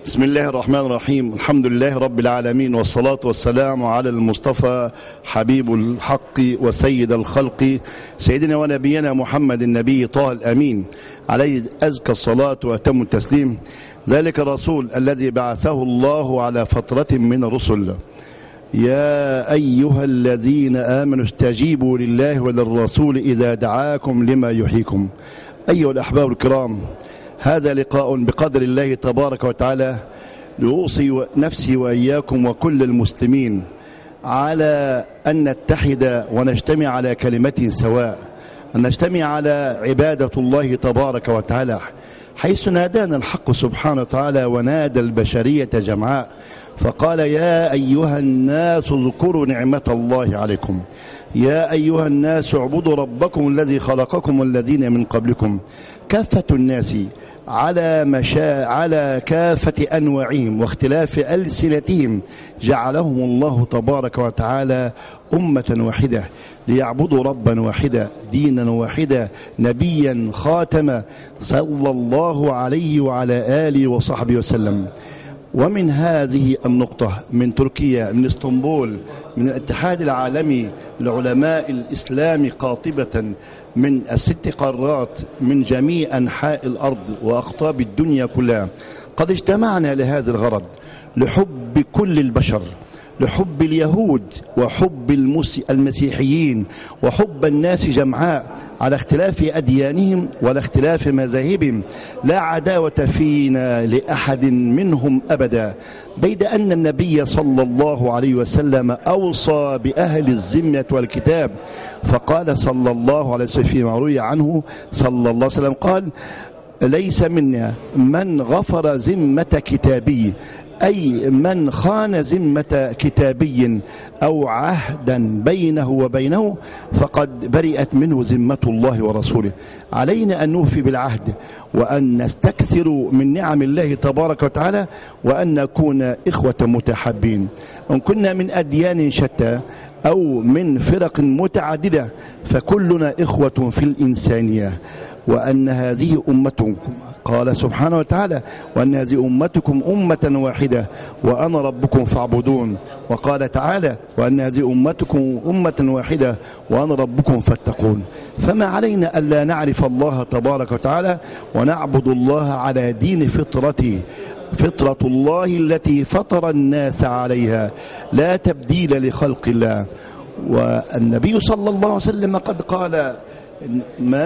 بسم الله الرحمن الرحيم. الحمد لله رب العالمين، والصلاة والسلام على المصطفى حبيب الحق وسيد الخلق سيدنا ونبينا محمد النبي طه الأمين عليه أزكى الصلاة وأتم التسليم. ذلك الرسول الذي بعثه الله على فترة من الرسل. يا أيها الذين آمنوا استجيبوا لله وللرسول إذا دعاكم لما يحييكم. أيها الأحباب الكرام، هذا لقاء بقدر الله تبارك وتعالى لأوصي نفسي وإياكم وكل المسلمين على أن نتحد ونجتمع على كلمة سواء، أن نجتمع على عبادة الله تبارك وتعالى، حيث نادانا الحق سبحانه وتعالى ونادى البشرية جمعاء فقال: يا أيها الناس اذكروا نعمة الله عليكم، يا أيها الناس اعبدوا ربكم الذي خلقكم والذين من قبلكم. كافة الناس على كافة أنواعهم واختلاف ألسنتهم جعلهم الله تبارك وتعالى أمة واحدة ليعبدوا ربا واحدا دينا واحدا نبيا خاتما صلى الله عليه وعلى آله وصحبه وسلم. ومن هذه النقطة من تركيا، من اسطنبول، من الاتحاد العالمي لعلماء الإسلام قاطبة من 6 قارات من جميع أنحاء الأرض وأقطاب الدنيا كلها، قد اجتمعنا لهذا الغرض، لحب كل البشر، لحب اليهود وحب المسيحيين وحب الناس جمعاء على اختلاف أديانهم ولا اختلاف مذاهبهم. لا عداوة فينا لأحد منهم أبدا، بيد أن النبي صلى الله عليه وسلم أوصى بأهل الذمة والكتاب، فقال صلى الله عليه وسلم فيما روي عنه صلى الله عليه وسلم قال: ليس منا من غفر ذمة كتابي، أي من خان ذمة كتابي أو عهدا بينه وبينه فقد برئت منه ذمة الله ورسوله. علينا أن نوفي بالعهد وأن نستكثر من نعم الله تبارك وتعالى وأن نكون إخوة متحابين. إن كنا من أديان شتى أو من فرق متعددة فكلنا إخوة في الإنسانية، وأن هذه أمتكم، قال سبحانه وتعالى: وأن هذه أمتكم أمة واحدة وأنا ربكم فاعبدون. وقال تعالى: وأن هذه أمتكم أمة واحدة وأنا ربكم فاتقون. فما علينا ألا نعرف الله تبارك وتعالى ونعبد الله على دين فطرته، فطرة الله التي فطر الناس عليها، لا تبديل لخلق الله. والنبي صلى الله عليه وسلم قد قال: ما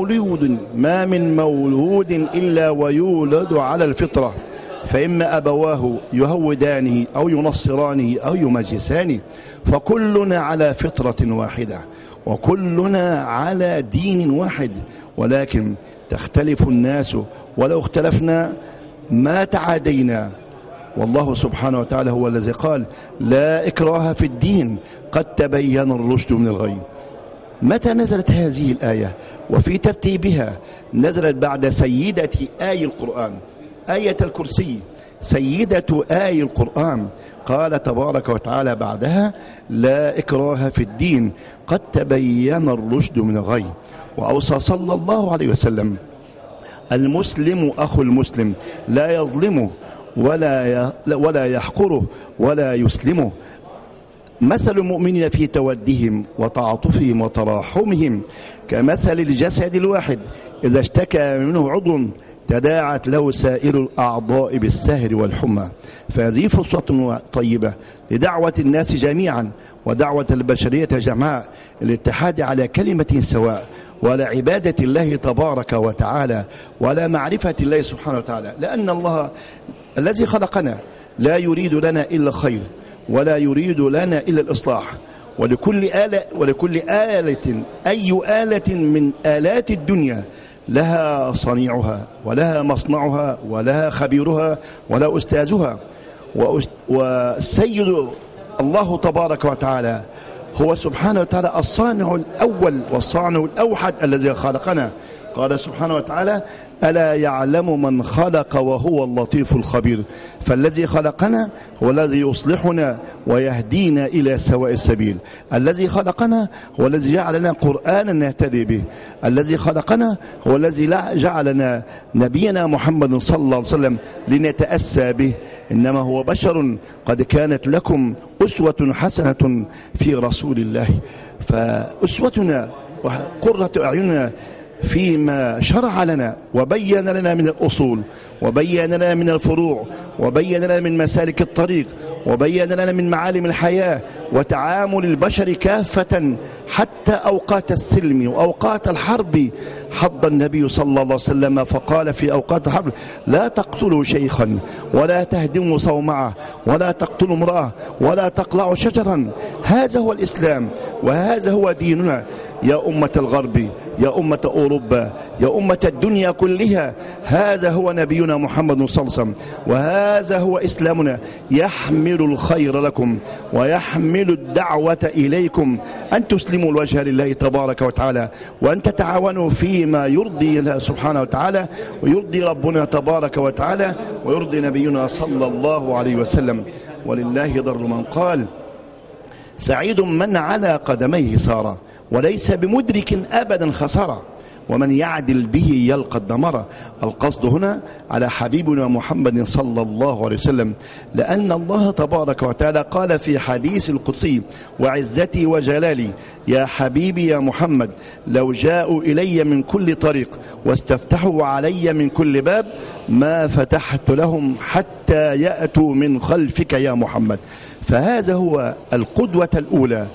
من مولود إلا ويولد على الفطرة، فإما أبواه يهودانه أو ينصرانه أو يمجسانه، فكلنا على فطرة واحدة وكلنا على دين واحد، ولكن تختلف الناس ولو اختلفنا ما تعادينا. والله سبحانه وتعالى هو الذي قال: لا إكراه في الدين قد تبين الرشد من الغي. متى نزلت هذه الآية؟ وفي ترتيبها نزلت بعد سيدة آي القرآن، آية الكرسي، سيدة آي القرآن. قال تبارك وتعالى بعدها: لا إكراه في الدين قد تبين الرشد من الغي. وأوصى صلى الله عليه وسلم: المسلم أخو المسلم لا يظلمه ولا يحقره ولا يسلمه. مثل المؤمنين في تودهم وتعاطفهم وتراحمهم كمثل الجسد الواحد إذا اشتكى منه عضو تداعت له سائر الأعضاء بالسهر والحمى. فهذه فرصة طيبة لدعوة الناس جميعا ودعوة البشرية جمعاء الاتحاد على كلمة سواء ولا عبادة الله تبارك وتعالى ولا معرفة الله سبحانه وتعالى، لأن الله الذي خلقنا لا يريد لنا إلا خير ولا يريد لنا إلا الإصلاح. ولكل آلة، أي آلة من آلات الدنيا لها صنيعها ولها مصنعها ولها خبيرها ولا أستاذها. والسيد الله تبارك وتعالى هو سبحانه وتعالى الصانع الأول والصانع الأوحد الذي خلقنا قال سبحانه وتعالى: ألا يعلم من خلق وهو اللطيف الخبير. فالذي خلقنا هو الذي يصلحنا ويهدينا إلى سواء السبيل. الذي خلقنا هو الذي جعلنا قرآنا نهتدي به. الذي خلقنا هو الذي جعلنا نبينا محمد صلى الله عليه وسلم لنتأسى به. إنما هو بشر، قد كانت لكم أسوة حسنة في رسول الله. فأسوتنا وقرة أعيننا فيما شرع لنا وبين لنا من الأصول، وبين لنا من الفروع، وبين لنا من مسالك الطريق، وبين لنا من معالم الحياة وتعامل البشر كافة حتى أوقات السلم وأوقات الحرب. حض النبي صلى الله عليه وسلم فقال في أوقات الحرب: لا تقتلوا شيخا، ولا تهدموا صومعه، ولا تقتلوا امرأة، ولا تقلعوا شجرا. هذا هو الإسلام، وهذا هو ديننا. يا أمة الغرب، يا أمة أوروبا، يا أمة الدنيا كلها، هذا هو نبينا محمد صلى الله عليه وسلم، وهذا هو إسلامنا. يحمل الخير لكم ويحمل الدعوة إليكم أن تسلموا الوجه لله تبارك وتعالى، وأن تتعاونوا فيما يرضي الله سبحانه وتعالى، ويرضي ربنا تبارك وتعالى، ويرضي نبينا صلى الله عليه وسلم. ولله ضر من قال: سعيد من على قدميه سار، وليس بمدرك أبدا خسارة، ومن يعدل به يلقى الدمر. القصد هنا على حبيبنا محمد صلى الله عليه وسلم، لأن الله تبارك وتعالى قال في حديث القدسي: وعزتي وجلالي يا حبيبي يا محمد لو جاءوا إلي من كل طريق واستفتحوا علي من كل باب ما فتحت لهم حتى يأتوا من خلفك يا محمد. فهذا هو القدوة الأولى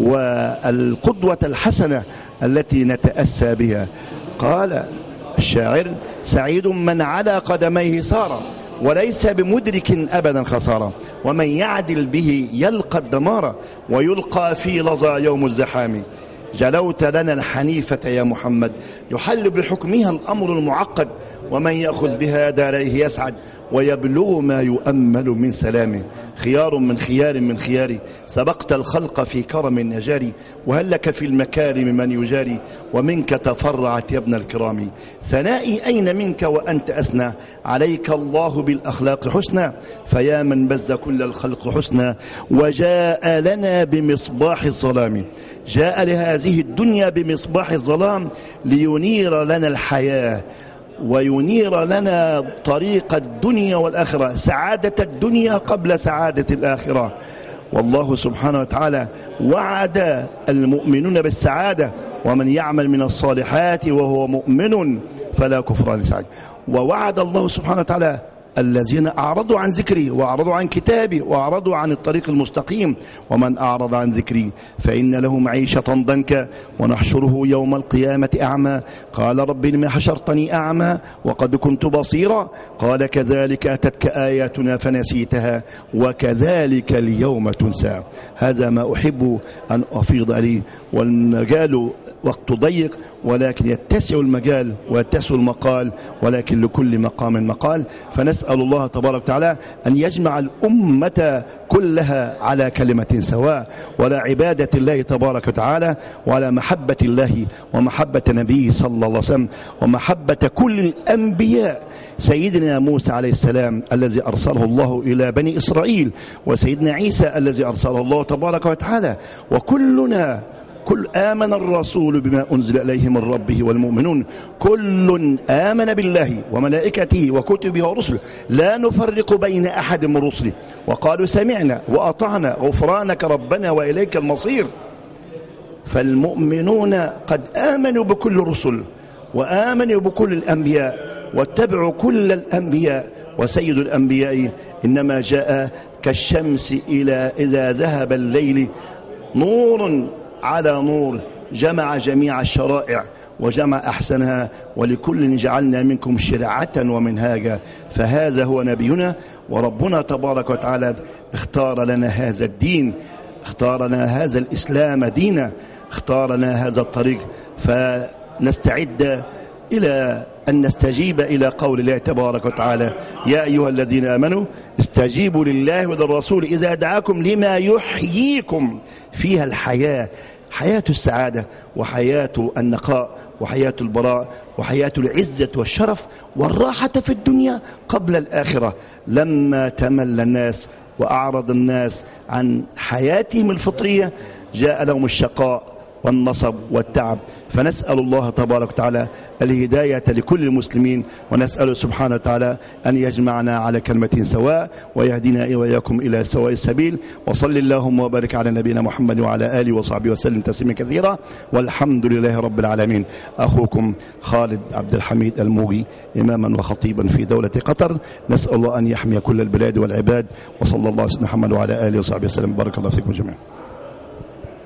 والقدوة الحسنة التي نتأسى بها. قال الشاعر: سعيد من على قدميه سار، وليس بمدرك أبدا خسارة، ومن يعدل به يلقى الدمار، ويلقى في لظى يوم الزحام. جلوت لنا الحنيفة يا محمد، يحل بحكمها الأمر المعقد، ومن يأخذ بها داريه يسعد، ويبلغ ما يؤمل من سلامه. خيار من خيار من خياري، سبقت الخلق في كرم النجاري، وهل لك في المكارم من يجاري، ومنك تفرعت يا ابن الكرام. ثنائي أين منك وأنت أسنى، عليك الله بالأخلاق حسنى، فيا من بز كل الخلق حسنى. وجاء لنا بمصباح الظلام، جاء لهذه الدنيا بمصباح الظلام لينير لنا الحياة، وينير لنا طريق الدنيا والآخرة، سعادة الدنيا قبل سعادة الآخرة. والله سبحانه وتعالى وعد المؤمنون بالسعادة: ومن يعمل من الصالحات وهو مؤمن فلا كفران لسعادة. ووعد الله سبحانه وتعالى الذين أعرضوا عن ذكري وأعرضوا عن كتابي وأعرضوا عن الطريق المستقيم: ومن أعرض عن ذكري فإن له معيشة ضنكا ونحشره يوم القيامة أعمى. قال رب لم حشرتني أعمى وقد كنت بصيرا، قال كذلك أتتك آياتنا فنسيتها وكذلك اليوم تنسى. هذا ما أحب أن أفيض عليه، والمجال وقت ضيق، ولكن يتسع المجال ويتسع المقال، ولكن لكل مقام مقال. فنسأل الله تبارك وتعالى أن يجمع الأمة كلها على كلمة سواء، ولا عبادة الله تبارك وتعالى، وعلى محبة الله ومحبة نبيه صلى الله عليه وسلم، ومحبة كل الأنبياء. سيدنا موسى عليه السلام الذي أرسله الله إلى بني إسرائيل، وسيدنا عيسى الذي أرسله الله تبارك وتعالى، وكلنا كل آمن الرسول بما أنزل إليه من ربه والمؤمنون كل آمن بالله وملائكته وكتبه ورسله لا نفرق بين أحد من رسله، وقالوا سمعنا وأطعنا غفرانك ربنا وإليك المصير. فالمؤمنون قد آمنوا بكل الرسل وآمنوا بكل الأنبياء واتبعوا كل الأنبياء، وسيد الأنبياء إنما جاء كالشمس إذا ذهب الليل نور على نور، جمع جميع الشرائع وجمع أحسنها، ولكل جعلنا منكم شرعة ومنهاجا. فهذا هو نبينا، وربنا تبارك وتعالى اختار لنا هذا الدين، اختار لنا هذا الإسلام دينا، اختار لنا هذا الطريق. فنستعد إلى أن نستجيب إلى قول الله تبارك وتعالى: يا أيها الذين آمنوا استجيبوا لله وللرسول إذا دعاكم لما يحييكم. فيها الحياة، حياة السعادة وحياة النقاء وحياة البراء وحياة العزة والشرف والراحة في الدنيا قبل الآخرة. لما تمل الناس وأعرض الناس عن حياتهم الفطرية جاء لهم الشقاء والنصب والتعب. فنسأل الله تبارك وتعالى الهداية لكل المسلمين، ونسأل سبحانه وتعالى أن يجمعنا على كلمة سواء ويهدينا وإياكم إلى سواء السبيل. وصل اللهم وبارك على نبينا محمد وعلى آله وصحبه وسلم تسليما كثيرا، والحمد لله رب العالمين. أخوكم خالد عبد الحميد الموجي، إماما وخطيبا في دولة قطر. نسأل الله أن يحمي كل البلاد والعباد، وصلى الله على محمد وعلى آله وصحبه وسلم. بارك الله فيكم جميعا.